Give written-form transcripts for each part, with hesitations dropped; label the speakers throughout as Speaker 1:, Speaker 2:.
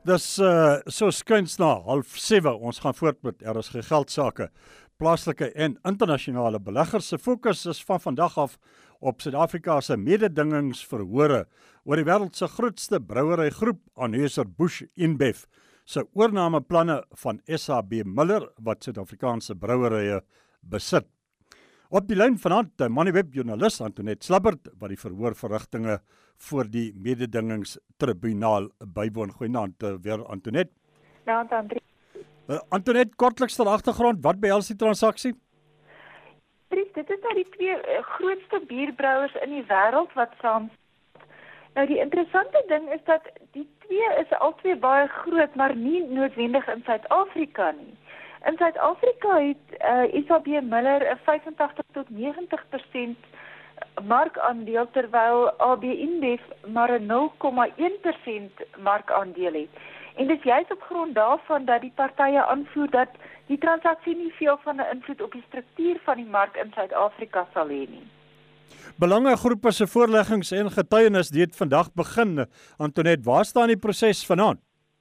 Speaker 1: Dis so skuins na 6:30. Ons gaan voort met RSG Geldsaake. Plaaslike en internasionale beleggers se fokus is van vandag af op Suid-Afrika se mededingingsverhore oor die wêreld se grootste brouerygroep, Anheuser-Busch InBev, se oornameplanne van SABMiller wat Suid-Afrikaanse brouerye besit. Op die lyn vanaand, Moneyweb-joernalis Antoinette Slabbert, wat die verhoorverrigtinge voor die mededingingstribunaal bywoon. Goeienaand weer, Antoinette.
Speaker 2: Nou, Andrie.
Speaker 1: Antoinette, kortliks ter agtergrond, wat behels die transaksie?
Speaker 2: Dit is nou die twee grootste bierbrouwers in die wêreld wat saam. Nou, die interessante ding is dat die twee is albei baie groot, maar nie noodwendig in Suid-Afrika nie. In Suid-Afrika het SABMiller 85 tot 90% markandeel, terwyl AB InBev maar 'n 0,1% markandeel het. En dit is juist op grond daarvan dat die partye aanvoer dat die transaksie nie veel van 'n invloed op die struktuur van die mark in Suid-Afrika sal hê nie.
Speaker 1: Belangegroepe se voorleggings en getuienis het vandag begin. Antoinette, waar staan die proses vanaand?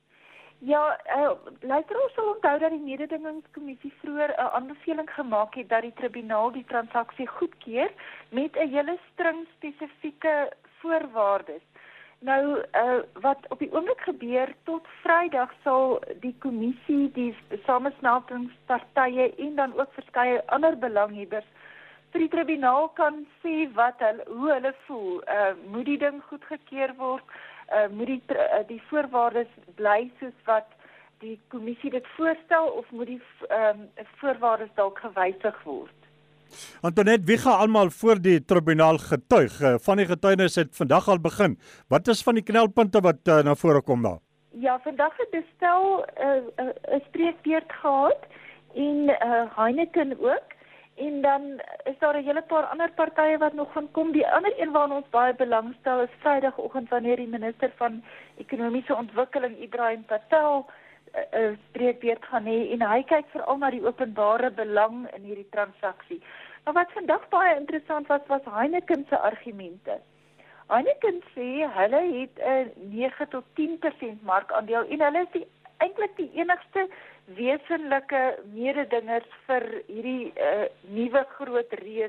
Speaker 2: Ja, luisteraars sal onthou dat die mededingingskommissie vroeër 'n aanbeveling gemaak het dat die tribunaal die transaksie goedkeur met 'n hele string spesifieke voorwaardes. Nou, wat op die oomblik gebeur, tot Vrydag sal die kommissie, die samesmeltingspartye en dan ook verskeie ander belanghebbers vir die tribunaal kan sê hoe hulle voel. Moet die ding goedgekeur word? Moet die voorwaardes bly soos wat die kommissie dit voorstel, of moet die voorwaardes dalk gewysig word?
Speaker 1: Antoinette, wie gaan almal voor die tribunaal getuig? Van die getuienis het vandag al begin. Wat is van die knelpunte wat na vore kom nou?
Speaker 2: Ja, vandag het bestel 'n spreekbeurt gehad en Heineken ook. En dan is daar 'n hele paar ander partye wat nog gaan kom. Die ander een waarna ons baie belangstel is Vrydagoggend wanneer die minister van Ekonomiese Ontwikkeling, Ibrahim Patel, 'n spreekbeurt gaan hê en hy kyk veral na die openbare belang in hierdie transaksie. Maar wat vandag baie interessant was Heineken se argumente. Heineken sê hulle het 'n 9 tot 10% markandeel en hulle is eintlik die enigste wesenlike mededingers vir hierdie nuwe groot reus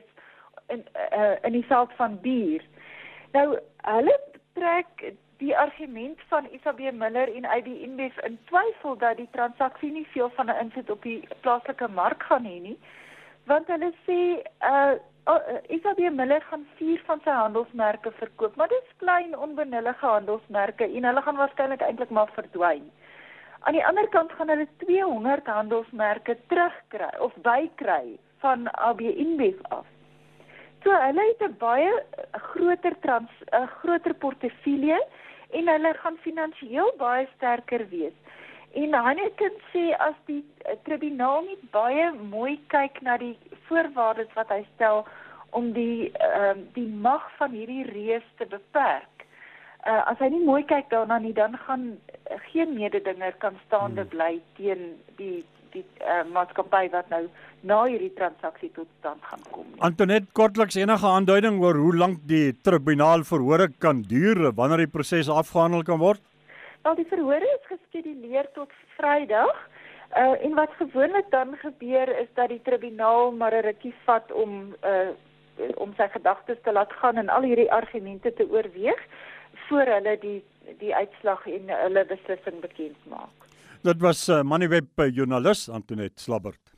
Speaker 2: in die veld van bier. Nou, hulle trek die argument van SABMiller en AB InBev in twyfel dat die transaksie nie veel van 'n invloed op die plaaslike mark gaan hê nie, want hulle sê SABMiller gaan 4 van sy handelsmerke verkoop, maar dis klein onbenullige handelsmerke en hulle gaan waarskynlik eintlik maar verdwyn. Aan die ander kant gaan hulle 200 handelsmerke terugkry of bykry van AB InBev af. So hulle het 'n baie groter portefeulje en hulle gaan finansiëel baie sterker wees. En Heineken sê as die tribunaal nie baie mooi kyk na die voorwaardes wat hy stel om die mag van hierdie reus te beperk. As hy nie mooi kyk daarna nie, dan gaan geen mededinger kan staande bly teen die maatskappy wat nou na hierdie transaksie tot stand gaan kom.
Speaker 1: Antoinette, kortliks enige aanduiding oor hoe lank die tribunaal verhore kan duur wanneer die proses afgehandel kan word?
Speaker 2: Wel, die verhore is geskeduleer tot Vrydag. En wat gewoonlik dan gebeur is dat die tribunaal maar 'n rukkie vat om sy gedagtes te laat gaan en al hierdie argumente te oorweeg voor hulle die uitslag en hulle beslissing bekend maak.
Speaker 1: Dit was Moneyweb joernalis Antoinette Slabbert.